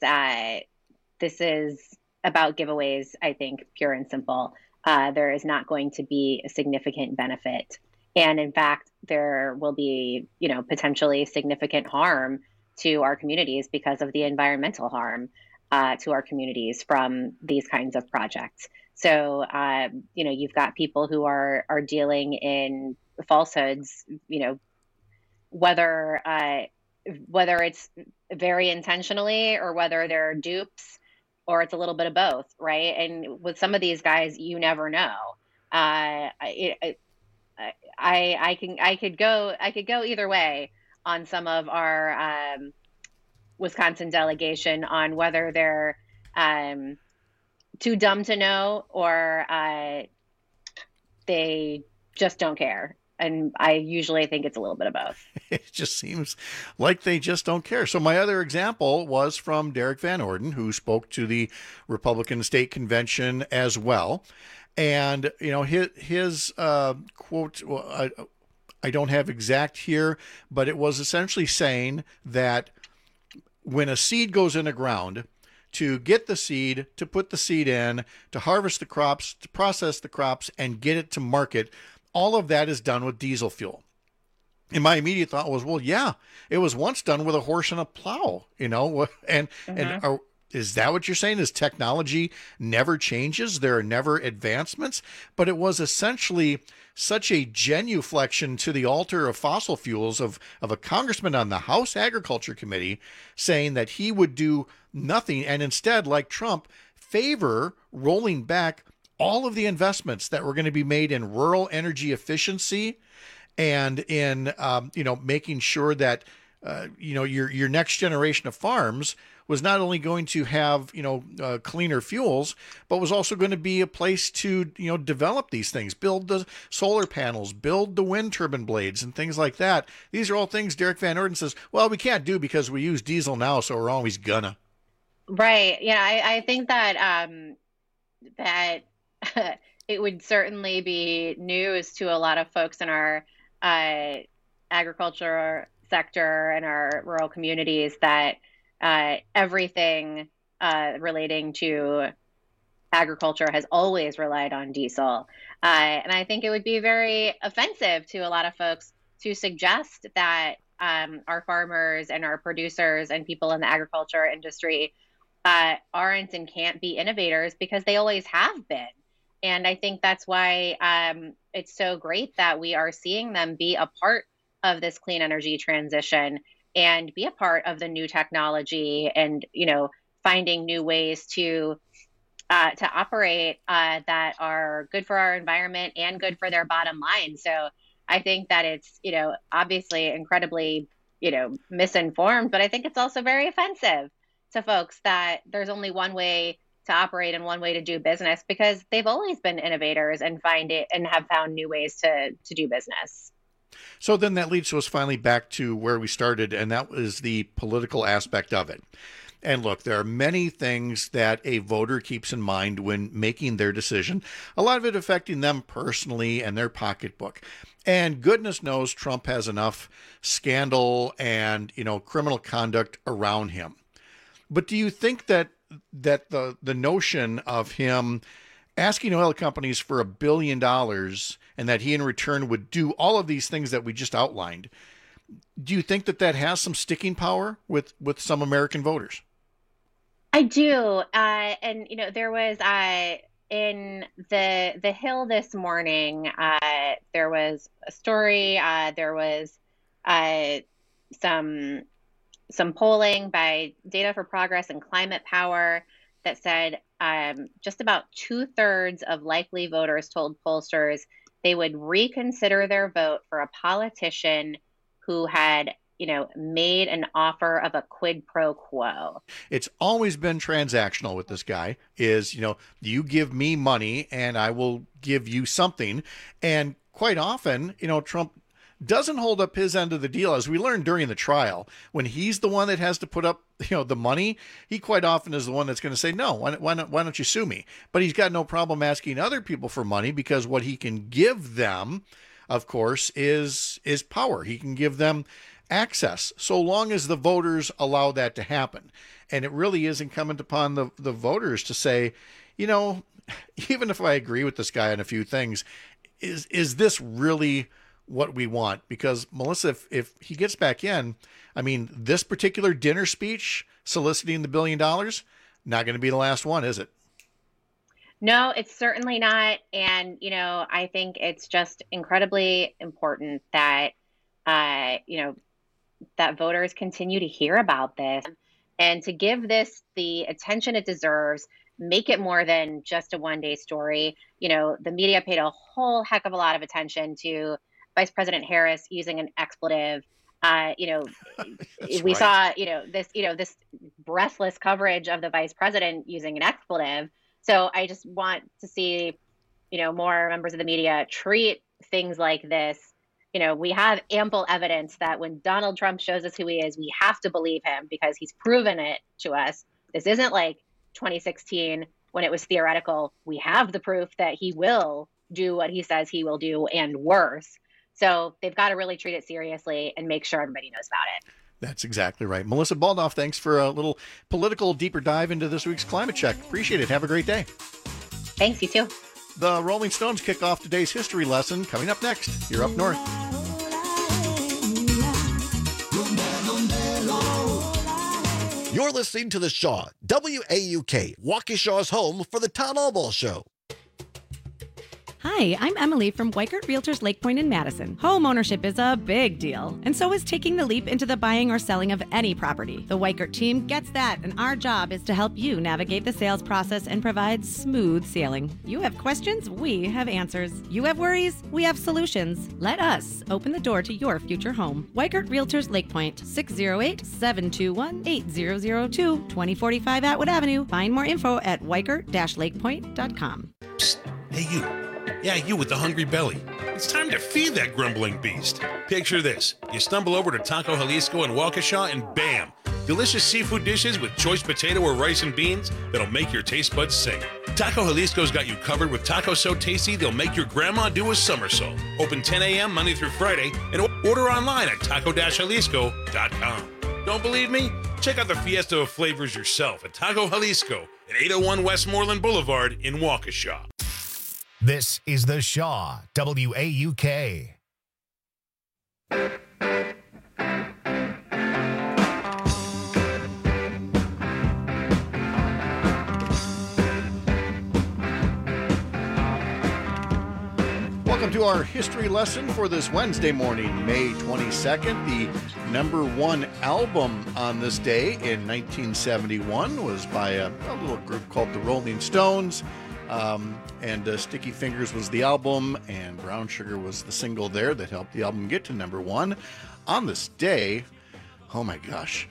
about giveaways, I think, pure and simple. There is not going to be a significant benefit. And in fact, there will be, potentially significant harm to our communities because of the environmental harm to our communities from these kinds of projects. So, you've got people who are dealing in falsehoods, whether it's very intentionally or whether they're dupes or it's a little bit of both, right? And with some of these guys, you never know. I could go either way on some of our Wisconsin delegation on whether they're too dumb to know or they just don't care. And I usually think it's a little bit of both. It just seems like they just don't care. So my other example was from Derek Van Orden, who spoke to the Republican State Convention as well. And, his quote, I don't have exact here, but it was essentially saying that when a seed goes in the ground, to get the seed, to put the seed in, to harvest the crops, to process the crops, and get it to market, all of that is done with diesel fuel. And my immediate thought was, well, yeah, it was once done with a horse and a plow, and is that what you're saying? Is technology never changes? There are never advancements? But it was essentially such a genuflection to the altar of fossil fuels of a congressman on the House Agriculture Committee saying that he would do nothing and instead, like Trump, favor rolling back all of the investments that were going to be made in rural energy efficiency and in, making sure that, your next generation of farms was not only going to have, cleaner fuels, but was also going to be a place to, develop these things, build the solar panels, build the wind turbine blades and things like that. These are all things Derek Van Orden says, well, we can't do because we use diesel now, so we're always gonna. Right. Yeah, I think that that it would certainly be news to a lot of folks in our agriculture sector and our rural communities that everything relating to agriculture has always relied on diesel. And I think it would be very offensive to a lot of folks to suggest that our farmers and our producers and people in the agriculture industry aren't and can't be innovators, because they always have been. And I think that's why it's so great that we are seeing them be a part of this clean energy transition and be a part of the new technology and, finding new ways to operate that are good for our environment and good for their bottom line. So I think that it's, obviously incredibly, misinformed, but I think it's also very offensive to folks that there's only one way to operate and one way to do business, because they've always been innovators and have found new ways to do business. So then that leads us finally back to where we started, and that was the political aspect of it. And look, there are many things that a voter keeps in mind when making their decision, a lot of it affecting them personally and their pocketbook. And goodness knows Trump has enough scandal and, criminal conduct around him. But do you think that the notion of him asking oil companies for $1 billion and that he in return would do all of these things that we just outlined, do you think that has some sticking power with some American voters? I do. And, there was in the Hill this morning, there was a story. There was some polling by Data for Progress and Climate Power that said just about 2/3 of likely voters told pollsters they would reconsider their vote for a politician who had, made an offer of a quid pro quo. It's always been transactional with this guy is, you give me money and I will give you something. And quite often, Trump doesn't hold up his end of the deal. As we learned during the trial, when he's the one that has to put up, the money, he quite often is the one that's going to say, no, why don't you sue me? But he's got no problem asking other people for money, because what he can give them, of course, is power. He can give them access, so long as the voters allow that to happen. And it really is incumbent upon the voters to say, even if I agree with this guy on a few things, is this really what we want? Because Melissa, if he gets back in, this particular dinner speech soliciting the $1 billion, not going to be the last one, is it? No, it's certainly not. And, I think it's just incredibly important that, that voters continue to hear about this and to give this the attention it deserves, make it more than just a one-day story. The media paid a whole heck of a lot of attention to Vice President Harris using an expletive We saw, this breathless coverage of the vice president using an expletive. So I just want to see, more members of the media treat things like this. We have ample evidence that when Donald Trump shows us who he is, we have to believe him because he's proven it to us. This isn't like 2016 when it was theoretical. We have the proof that he will do what he says he will do and worse. So they've got to really treat it seriously and make sure everybody knows about it. That's exactly right. Melissa Baldoff, thanks for a little political deeper dive into this week's Climate Check. Appreciate it. Have a great day. Thanks, you too. The Rolling Stones kick off today's history lesson coming up next. You're up north. You're listening to The Shaw, WAUK, Waukesha's home for the Town Hall Ball Show. Hi, I'm Emily from Weikert Realtors Lake Point in Madison. Home ownership is a big deal, and so is taking the leap into the buying or selling of any property. The Weikert team gets that, and our job is to help you navigate the sales process and provide smooth sailing. You have questions, we have answers. You have worries, we have solutions. Let us open the door to your future home. Weikert Realtors Lake Point, 608-721-8002, 2045 Atwood Avenue. Find more info at weikert-lakepoint.com. Psst. Hey, you. Yeah, you with the hungry belly. It's time to feed that grumbling beast. Picture this. You stumble over to Taco Jalisco in Waukesha and bam! Delicious seafood dishes with choice potato or rice and beans that'll make your taste buds sing. Taco Jalisco's got you covered with tacos so tasty they'll make your grandma do a somersault. Open 10 a.m. Monday through Friday and order online at taco-jalisco.com. Don't believe me? Check out the fiesta of flavors yourself at Taco Jalisco at 801 Westmoreland Boulevard in Waukesha. This is The Shaw, WAUK. Welcome to our history lesson for this Wednesday morning, May 22nd. The number one album on this day in 1971 was by a little group called the Rolling Stones. And Sticky Fingers was the album, and Brown Sugar was the single there that helped the album get to number one. On this day, oh my gosh,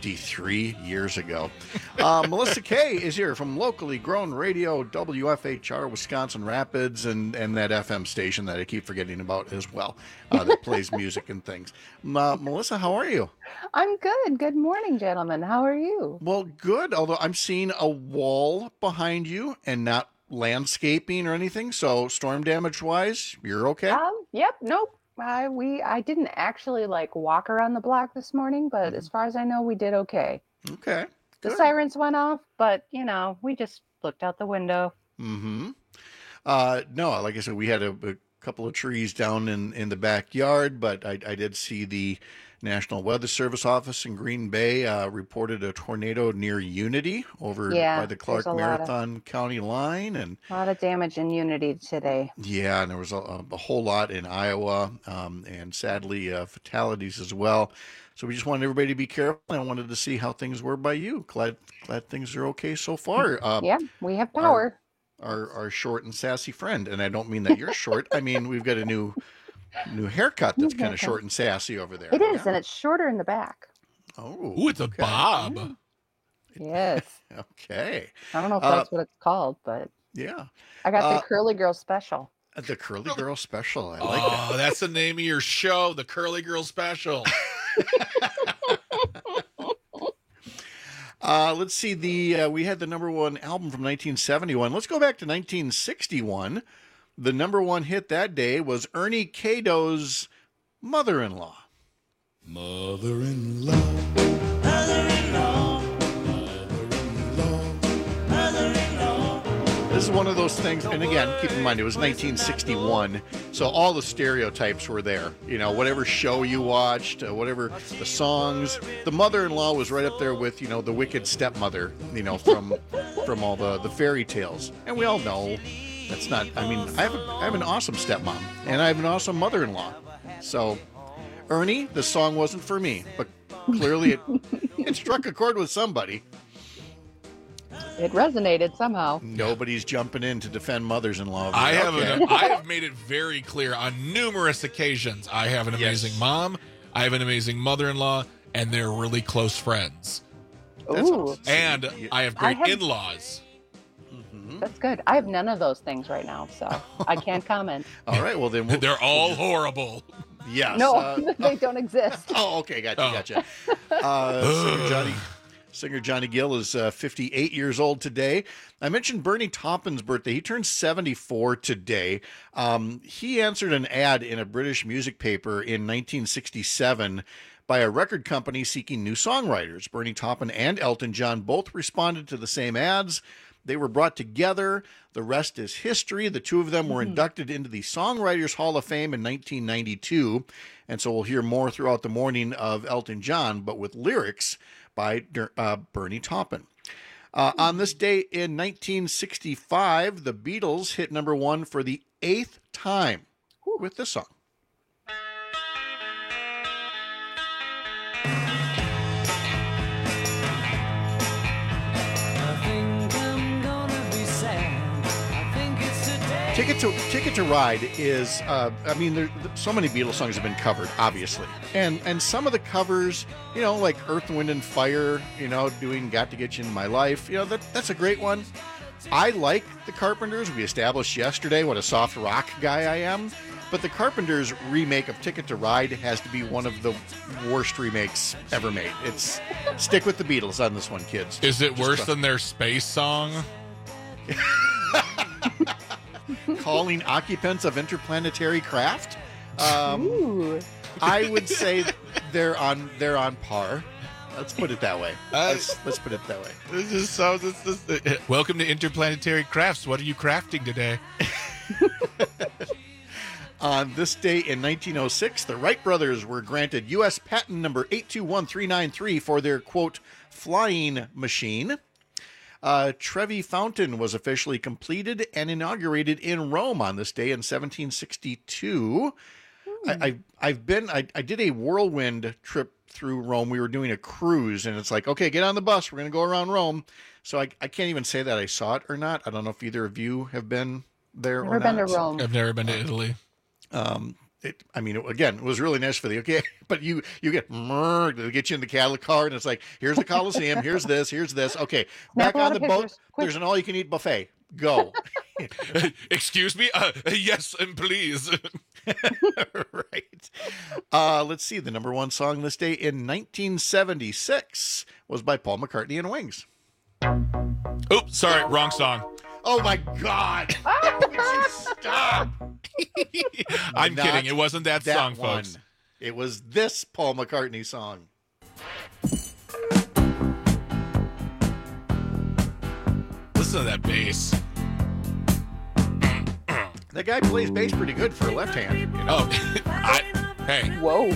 53 years ago. Melissa Kay is here from locally grown radio, WFHR, Wisconsin Rapids, and that FM station that I keep forgetting about as well, that plays music and things. Melissa, how are you? I'm good. Good morning, gentlemen. How are you? Well, good, although I'm seeing a wall behind you and not landscaping or anything, so storm damage wise, you're okay? Yep, nope. I didn't actually walk around the block this morning, but as far as I know, we did okay. Okay. The sirens went off, but we just looked out the window. Mm-hmm. No, like I said, we had a couple of trees down in the backyard, but I did see the National Weather Service office in Green Bay reported a tornado near Unity over by the Clark Marathon County line, and a lot of damage in Unity today. Yeah, and there was a whole lot in Iowa, and sadly fatalities as well. So we just wanted everybody to be careful. I wanted to see how things were by you. Glad things are okay so far. Yeah, we have power. Our short and sassy friend, and I don't mean that you're short. I mean we've got a new haircut that's kind of short and sassy over there. It is, and it's shorter in the back. Oh, it's a bob. Yes. Okay. I don't know if that's what it's called, but yeah. I got the Curly Girl Special. The Curly Girl Special. I like that. Oh, that's the name of your show, the Curly Girl Special. Let's see. We had the number one album from 1971. Let's go back to 1961. The number one hit that day was Ernie Cado's Mother-in-Law. Mother-in-law. This is one of those things, and again, keep in mind, it was 1961, so all the stereotypes were there. Whatever show you watched, whatever the songs, the mother-in-law was right up there with, the wicked stepmother, from all the fairy tales. And we all know that's not, I have an awesome stepmom, and I have an awesome mother-in-law. So, Ernie, the song wasn't for me, but clearly it struck a chord with somebody. It resonated somehow. Nobody's jumping in to defend mothers-in-law. I have made it very clear on numerous occasions. I have an amazing mom. I have an amazing mother-in-law, and they're really close friends. That's Ooh. awesome. And I have great in-laws. That's good. I have none of those things right now, so I can't comment. All right, well then they're all horrible. Yes. No, they don't exist. Oh, okay, gotcha. Singer Johnny Gill is 58 years old today. I mentioned Bernie Taupin's birthday. He turned 74 today. He answered an ad in a British music paper in 1967 by a record company seeking new songwriters. Bernie Taupin and Elton John both responded to the same ads. They were brought together. The rest is history. The two of them were inducted into the Songwriters Hall of Fame in 1992. And so we'll hear more throughout the morning of Elton John, but with lyrics by Bernie Taupin. On this day in 1965, the Beatles hit number one for the 8th time with this song. Ticket to Ride is, there's so many Beatles songs have been covered, obviously. And some of the covers, like Earth, Wind, and Fire, doing Got to Get You Into My Life, that's a great one. I like the Carpenters. We established yesterday what a soft rock guy I am. But the Carpenters remake of Ticket to Ride has to be one of the worst remakes ever made. It's stick with the Beatles on this one, kids. Is it worse than their space song? Calling occupants of interplanetary craft. I would say they're on par. Let's put it that way. Let's put it that way. Welcome to Interplanetary Crafts. What are you crafting today? On this day in 1906, the Wright brothers were granted U.S. patent number 821393 for their, quote, flying machine. Trevi Fountain was officially completed and inaugurated in Rome on this day in 1762. I did a whirlwind trip through Rome. We were doing a cruise, and it's like, okay, get on the bus. We're going to go around Rome. So I can't even say that I saw it or not. I don't know if either of you have been there or not. Never been to Rome. I've never been to Italy. It was really nice for the but you get they get you in the Cadillac car, and it's like, here's the Coliseum, here's this. Okay, back on the boat. There's an all-you-can-eat buffet. Go. Excuse me? Yes, and please. Right. Let's see. The number one song this day in 1976 was by Paul McCartney and Wings. Oops, sorry, wrong song. Oh my God! Would you stop? I'm kidding. It wasn't that song, one. folks. It was this Paul McCartney song. Listen to that bass. That guy plays bass pretty good for a left hand. Oh, hey. Whoa.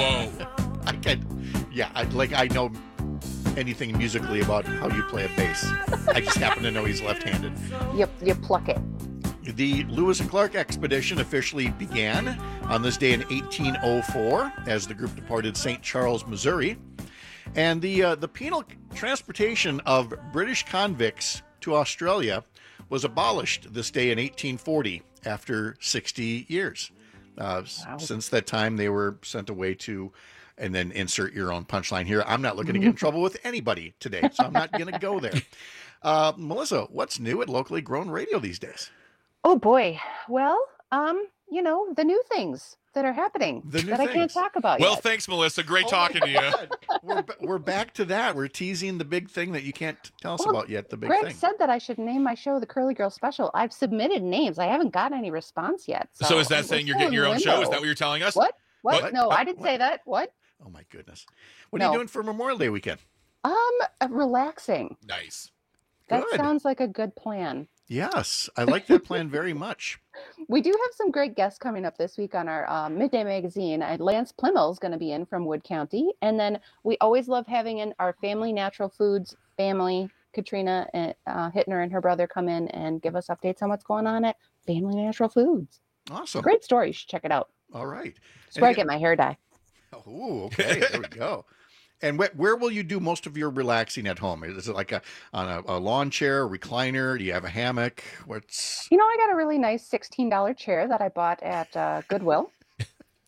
I know anything musically about how you play a bass. I just happen to know he's left-handed. You pluck it. The Lewis and Clark expedition officially began on this day in 1804 as the group departed St. Charles, Missouri. And the penal transportation of British convicts to Australia was abolished this day in 1840 after 60 years. Since that time, they were sent away to, and then insert your own punchline here. I'm not looking to get in trouble with anybody today, so I'm not going to go there. Melissa, what's new at locally grown radio these days? Oh boy. Well, the new things that are happening that I can't talk about Well, yet. thanks, Melissa. Great talking to you. We're back to that. We're teasing the big thing that you can't tell us about yet, the big Greg thing. said that I should name my show the Curly Girl Special. I've submitted names. I haven't gotten any response yet. So is that saying you're getting your own show? Is that what you're telling us? What? No, I didn't say that. What? Oh my goodness. What are you doing for Memorial Day weekend? Relaxing. Nice. That Good. sounds like a good plan. Yes, I like that plan very much. We do have some great guests coming up this week on our Midday Magazine. Lance Plimmel is going to be in from Wood County. And then we always love having in our Family Natural Foods family, Katrina Hittner and her brother come in and give us updates on what's going on at Family Natural Foods. Awesome. Great story. You should check it out. All right. That's where I get my hair dye. Oh, okay. There we go. And where will you do most of your relaxing at home? Is it like on a lawn chair, recliner? Do you have a hammock? What's... I got a really nice $16 chair that I bought at Goodwill.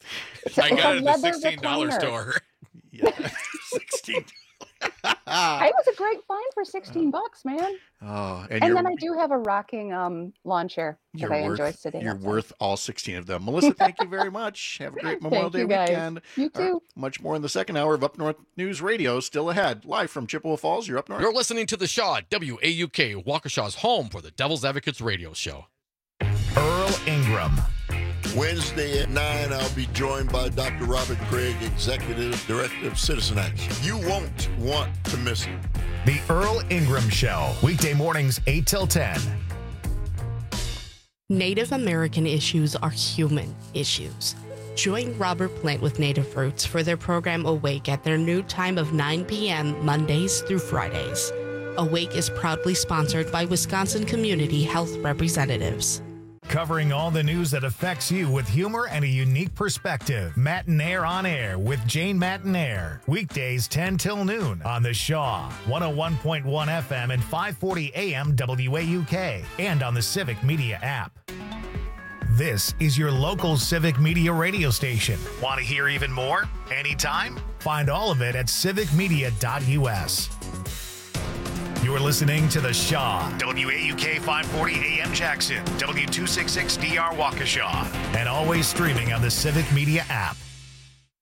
I got it at the leather $16 recliner. store. Yeah, 16. It was a great find for $16, man. Oh, And then I do have a rocking lawn chair that I enjoy sitting You're outside. worth all 16 of them. Melissa, thank you very much. Have a great Memorial Day you, guys. weekend. You too. Much more in the second hour of Up North News Radio. Still ahead. Live from Chippewa Falls. You're up north. You're listening to The Shaw, WAUK, Waukesha's home for the Devil's Advocates radio show. Earl Ingram. Wednesday at 9, I'll be joined by Dr. Robert Craig, Executive Director of Citizen Action. You won't want to miss it. The Earl Ingram Show. Weekday mornings, 8 till 10. Native American issues are human issues. Join Robert Plant with Native Roots for their program Awake at their new time of 9 p.m. Mondays through Fridays. Awake is proudly sponsored by Wisconsin Community Health Representatives. Covering all the news that affects you with humor and a unique perspective. Matinaire on Air with Jane Matinaire. Weekdays 10 till noon on the Shaw, 101.1 FM and 540 AM WAUK, and on the Civic Media app. This is your local Civic Media radio station. Want to hear even more? Anytime? Find all of it at civicmedia.us. You're listening to The Shaw, WAUK 540 AM Jackson, W266DR Waukesha, and always streaming on the Civic Media app.